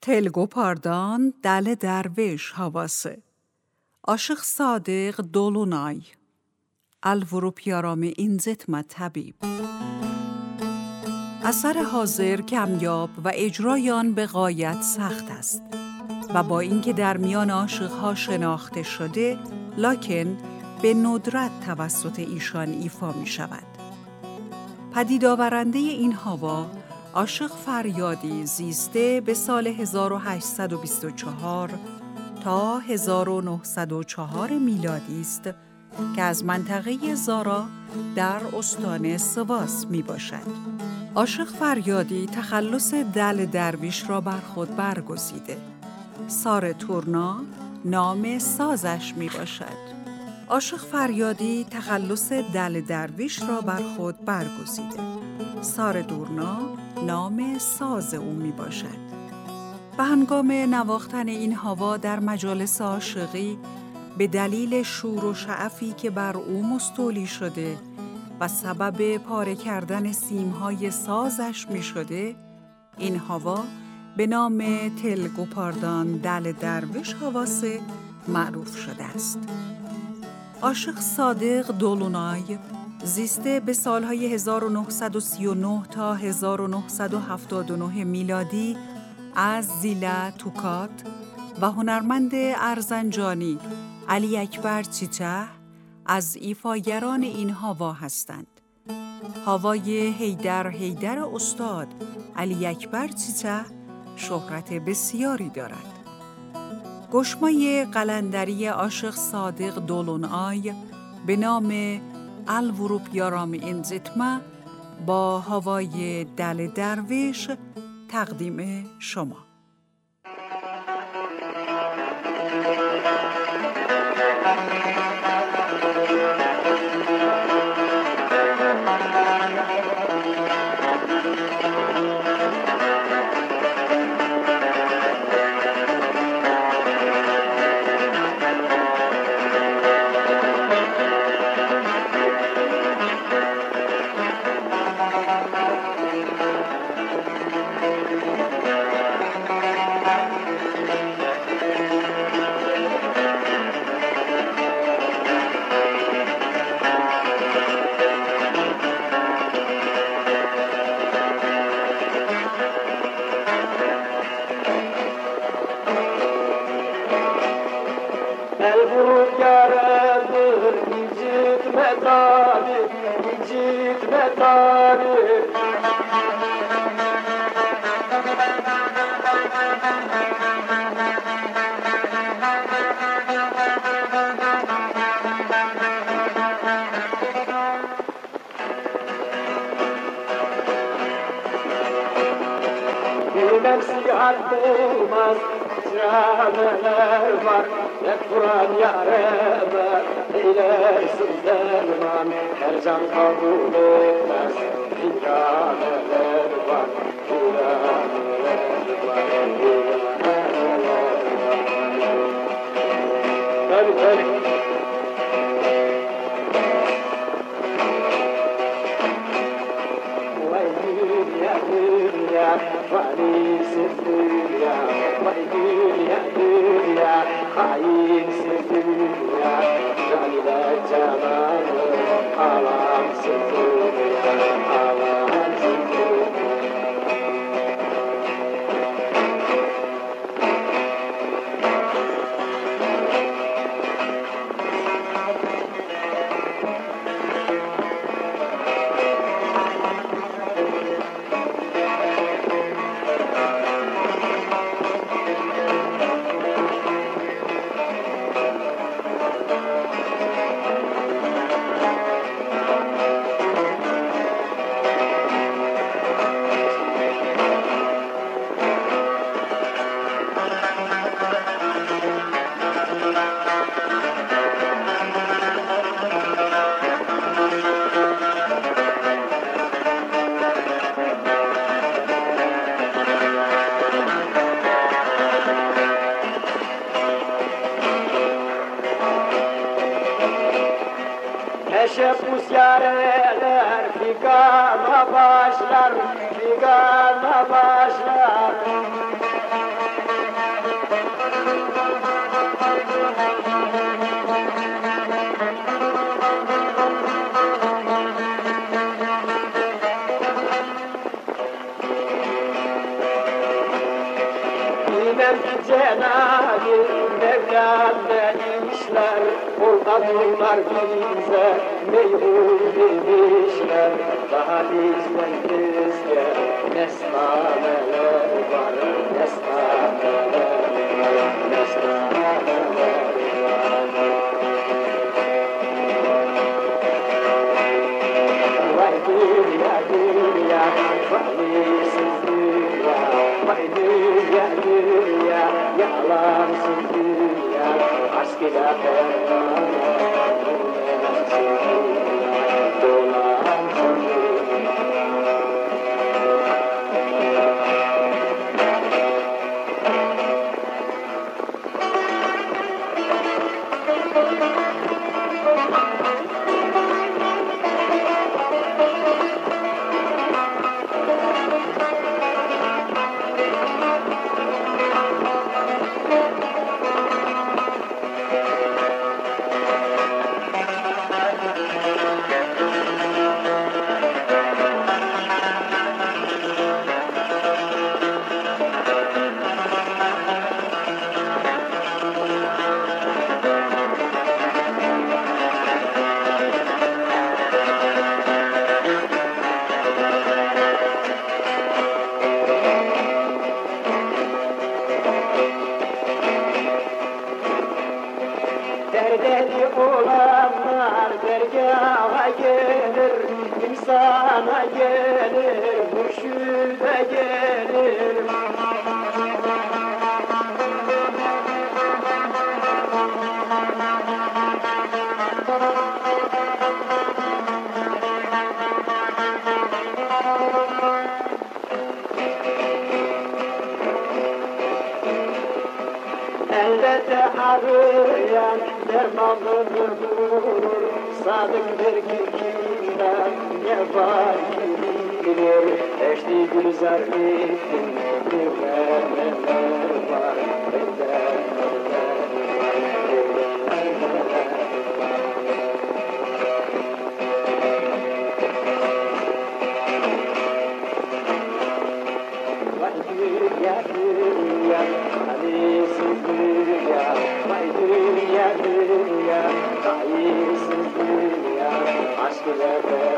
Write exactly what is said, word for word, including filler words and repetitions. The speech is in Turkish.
Telgopardan Dale Derviş havası. Aşık Sadık Dolunay. الورپ یارام اینزت طبیب. اثر حاضر کمیاب و اجرای آن به غایت سخت است و با اینکه در میان عاشق‌ها شناخته شده، لکن به ندرت توسط ایشان ایفا می شود. پدید آورنده این هوا، عاشق فریادی زیسته به سال هزار و هشتصد و بیست و چهار تا هزار و نهصد و چهار میلادی است که از منطقه زارا در استان سواس می باشد. عاشق فریادی تخلص دل درویش را بر خود برگزیده. سار تورنا نام سازش می باشد. عاشق فریادی تخلص دل درویش را بر خود برگزیده. سار دورنا نام ساز او می باشد. به هنگام نواختن این هوا در مجالس عاشقی به دلیل شور و شعفی که بر او مستولی شده و سبب پاره کردن سیمهای سازش می شده، این هوا به نام تلگوپاردان دل درویش هواسه معروف شده است. عاشق صادق دولونای زیسته به سالهای هزار و نهصد و سی و نه تا هزار و نهصد و هفتاد و نه میلادی از زیلا توکات و هنرمند ارزنجانی علی اکبر چیچه از ایفاگران این هوا هستند. هوای حیدر حیدر استاد علی اکبر چیچه شهرت بسیاری دارد. گشمای قلندری عاشق صادق دولونای به نام الورپ یارام اینزتما با هوای دل درویش تقدیم شما. الورپ یارامdır incitme tabip, incitme tabip. Bilmem sihat bulmaz caneler var, hep vuran yareme eylersin derman. Her can kabul etmez caneler var, caneler var, caneler var. Tabii tabii. خاينس الدنيا والدنيا الدنيا خاينس الدنيا جميل الجمال حرام الدنيا حرام الدنيا. Teşebbüs yareler figana başlar, figana başlar. bilmem ki Cenab-ı Mevlam ne işler, o kadınlar bize meyhur demişler. Daha bizden bizge nesnameler var, nesnameler var, nesnameler var. Vay dünya dünya, valisiz dünya, vay dünya dünya, yalansız dünya, aşk ile ferman, dolansız dünya. Derdeli olanlar dergaha gelir, insana gelir, mürşide gelir. Elde arayan dermanını bulur, sadıktır kimden ne var bilir. Eşli gülzar ettin, neler neler var, benden neler var, benden neler var. Vay dünya dünya, halisiz dünya, vay dünya dünya, hayırsız dünya, aşk ile